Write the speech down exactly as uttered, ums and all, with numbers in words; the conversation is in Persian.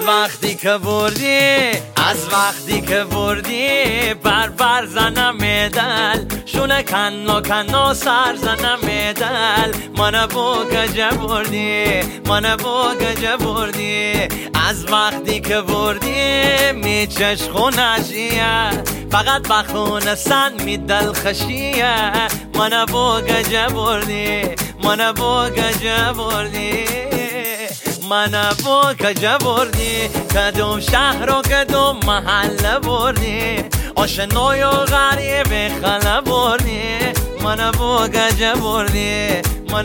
وقتی که بردی از وقتی که بردی بر بر زنم دل شونه کنو کنو سر زنم دل من بو گجه بردی من بو گجه بردی از وقتی که بردی می چشخونشیه فقط بخونه سن می دل خشیه من بو گجه بردی من بو گجه بردی من بو گجه بردی کدوم شهر و کدوم محله بردی آشنای و غریب خلا بردی من بو گجه بردی من